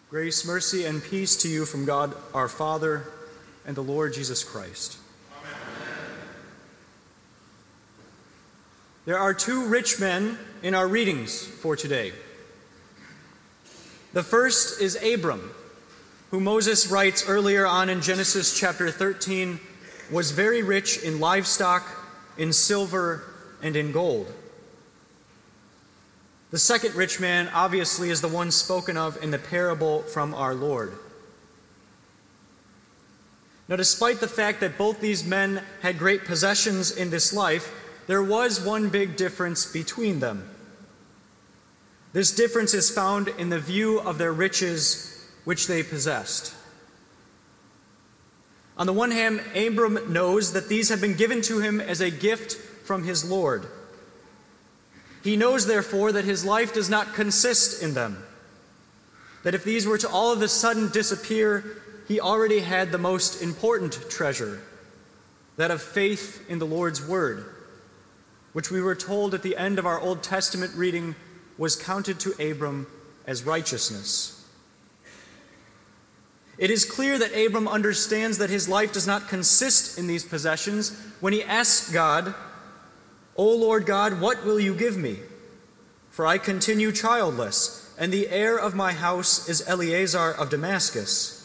Grace, mercy, and peace to you from God our Father and the Lord Jesus Christ. Amen. There are two rich men in our readings for today. The first is Abram, who Moses writes earlier on in Genesis chapter 13, was very rich in livestock, in silver, and in gold. The second rich man, obviously, is the one spoken of in the parable from our Lord. Now, despite the fact that both these men had great possessions in this life, there was one big difference between them. This difference is found in the view of their riches which they possessed. On the one hand, Abram knows that these have been given to him as a gift from his Lord. He knows, therefore, that his life does not consist in them. That if these were to all of a sudden disappear, he already had the most important treasure, that of faith in the Lord's word, which we were told at the end of our Old Testament reading was counted to Abram as righteousness. It is clear that Abram understands that his life does not consist in these possessions when he asks God, "O Lord God, what will you give me? For I continue childless, and the heir of my house is Eliezer of Damascus."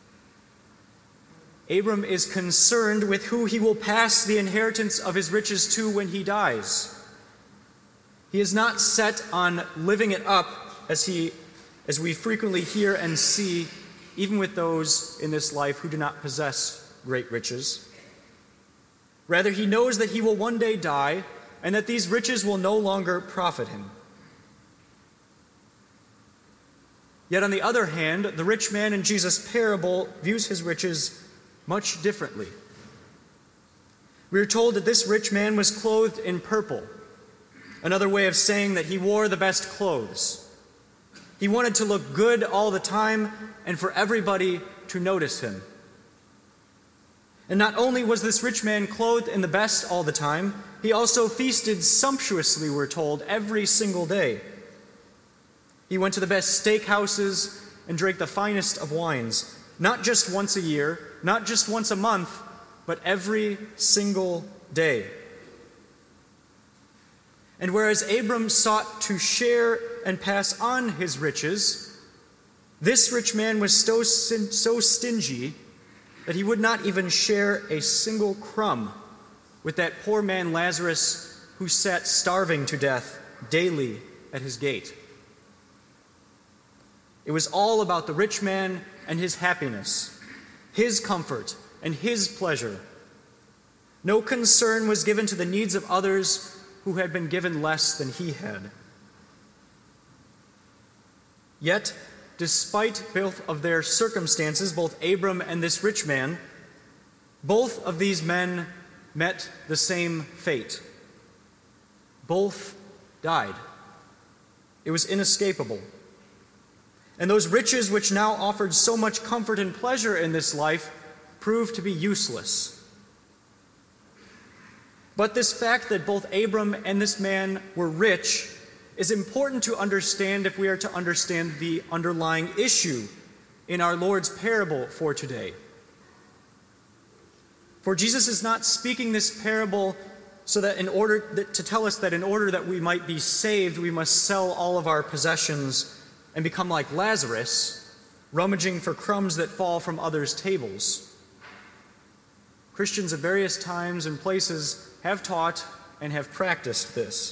Abram is concerned with who he will pass the inheritance of his riches to when he dies. He is not set on living it up as we frequently hear and see, even with those in this life who do not possess great riches. Rather, he knows that he will one day die and that these riches will no longer profit him. Yet on the other hand, the rich man in Jesus' parable views his riches much differently. We are told that this rich man was clothed in purple, another way of saying that he wore the best clothes. He wanted to look good all the time and for everybody to notice him. And not only was this rich man clothed in the best all the time, he also feasted sumptuously, we're told, every single day. He went to the best steakhouses and drank the finest of wines, not just once a year, not just once a month, but every single day. And whereas Abram sought to share and pass on his riches, this rich man was so stingy that he would not even share a single crumb with that poor man Lazarus who sat starving to death daily at his gate. It was all about the rich man and his happiness, his comfort and his pleasure. No concern was given to the needs of others who had been given less than he had. Yet, despite both of their circumstances, both Abram and this rich man, both of these men met the same fate. Both died. It was inescapable. And those riches which now offered so much comfort and pleasure in this life proved to be useless. But this fact that both Abram and this man were rich is important to understand if we are to understand the underlying issue in our Lord's parable for today. For Jesus is not speaking this parable so that to tell us that in order that we might be saved, we must sell all of our possessions and become like Lazarus, rummaging for crumbs that fall from others' tables. Christians at various times and places have taught and have practiced this.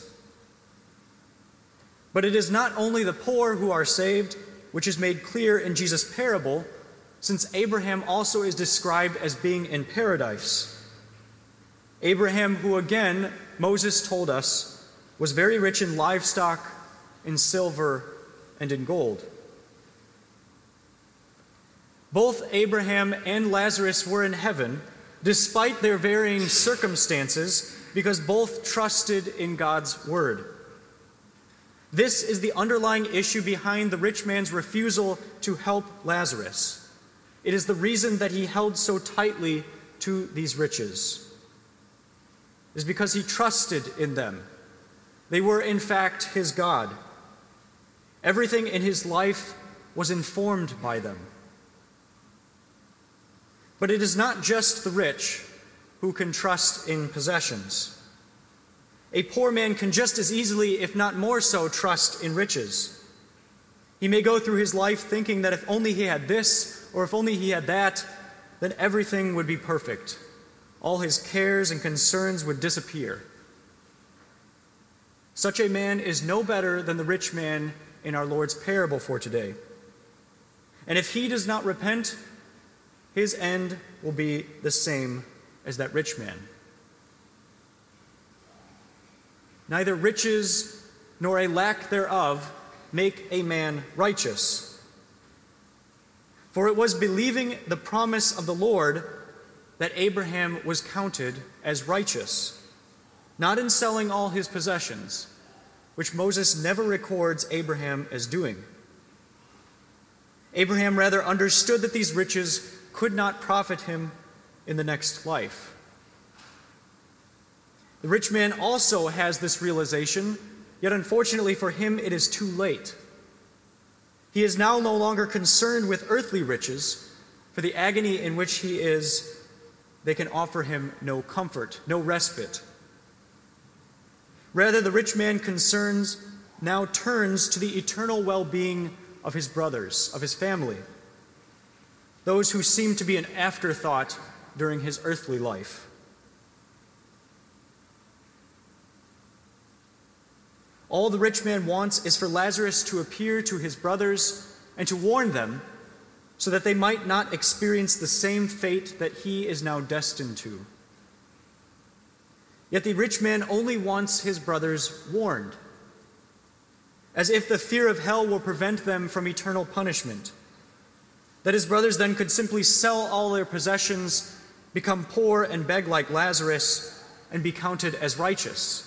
But it is not only the poor who are saved, which is made clear in Jesus' parable, since Abraham also is described as being in paradise. Abraham, who again, Moses told us, was very rich in livestock, in silver, and in gold. Both Abraham and Lazarus were in heaven, despite their varying circumstances, because both trusted in God's word. This is the underlying issue behind the rich man's refusal to help Lazarus. It is the reason that he held so tightly to these riches. It is because he trusted in them. They were, in fact, his God. Everything in his life was informed by them. But it is not just the rich who can trust in possessions. A poor man can just as easily, if not more so, trust in riches. He may go through his life thinking that if only he had this, or if only he had that, then everything would be perfect. All his cares and concerns would disappear. Such a man is no better than the rich man in our Lord's parable for today. And if he does not repent, his end will be the same as that rich man. Neither riches nor a lack thereof make a man righteous. For it was believing the promise of the Lord that Abraham was counted as righteous, not in selling all his possessions, which Moses never records Abraham as doing. Abraham rather understood that these riches could not profit him in the next life. The rich man also has this realization, yet unfortunately for him it is too late. He is now no longer concerned with earthly riches, for the agony in which he is, they can offer him no comfort, no respite. Rather, the rich man now turns to the eternal well-being of his brothers, of his family, those who seem to be an afterthought during his earthly life. All the rich man wants is for Lazarus to appear to his brothers and to warn them so that they might not experience the same fate that he is now destined to. Yet the rich man only wants his brothers warned, as if the fear of hell will prevent them from eternal punishment, that his brothers then could simply sell all their possessions, become poor and beg like Lazarus, and be counted as righteous.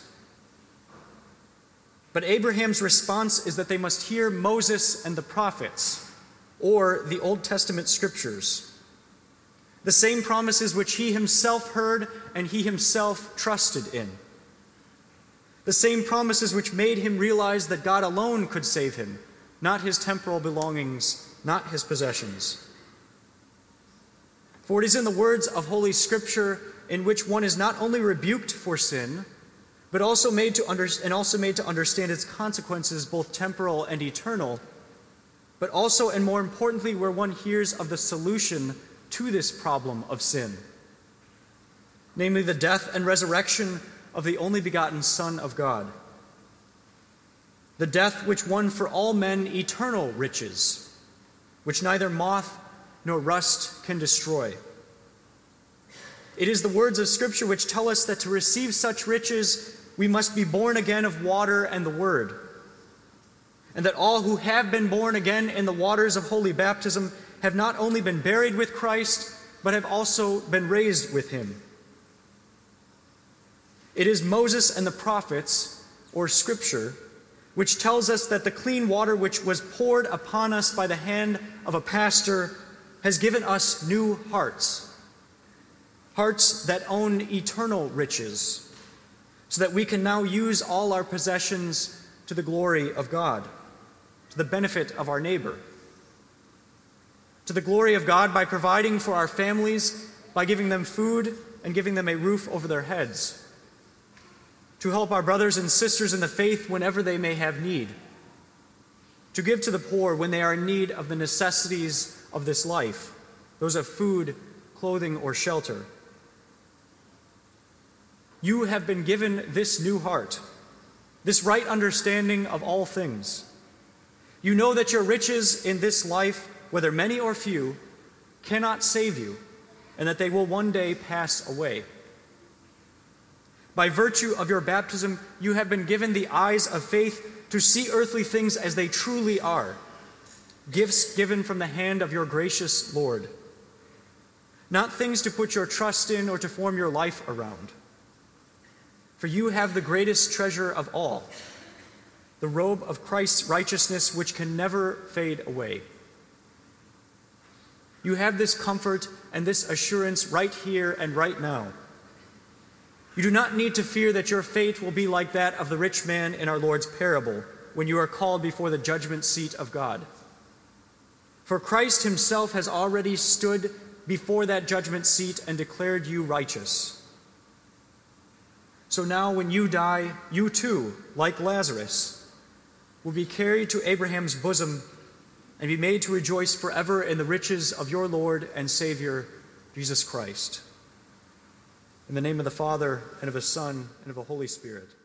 But Abraham's response is that they must hear Moses and the prophets, or the Old Testament scriptures, the same promises which he himself heard and he himself trusted in, the same promises which made him realize that God alone could save him, not his temporal belongings, not his possessions. For it is in the words of Holy Scripture in which one is not only rebuked for sin, but also made to understand its consequences, both temporal and eternal, but also and more importantly, where one hears of the solution to this problem of sin, namely the death and resurrection of the only begotten Son of God, the death which won for all men eternal riches, which neither moth nor rust can destroy. It is the words of Scripture which tell us that to receive such riches, we must be born again of water and the Word, and that all who have been born again in the waters of holy baptism have not only been buried with Christ, but have also been raised with him. It is Moses and the prophets, or Scripture, which tells us that the clean water which was poured upon us by the hand of a pastor has given us new hearts, hearts that own eternal riches, so that we can now use all our possessions to the glory of God, to the benefit of our neighbor, to the glory of God by providing for our families, by giving them food and giving them a roof over their heads, to help our brothers and sisters in the faith whenever they may have need, to give to the poor when they are in need of the necessities of this life, those of food, clothing, or shelter. You have been given this new heart, this right understanding of all things. You know that your riches in this life, whether many or few, cannot save you, and that they will one day pass away. By virtue of your baptism, you have been given the eyes of faith to see earthly things as they truly are, gifts given from the hand of your gracious Lord, not things to put your trust in or to form your life around. For you have the greatest treasure of all, the robe of Christ's righteousness, which can never fade away. You have this comfort and this assurance right here and right now. You do not need to fear that your fate will be like that of the rich man in our Lord's parable when you are called before the judgment seat of God. For Christ himself has already stood before that judgment seat and declared you righteous. So now when you die, you too, like Lazarus, will be carried to Abraham's bosom and be made to rejoice forever in the riches of your Lord and Savior, Jesus Christ. In the name of the Father, and of the Son, and of the Holy Spirit.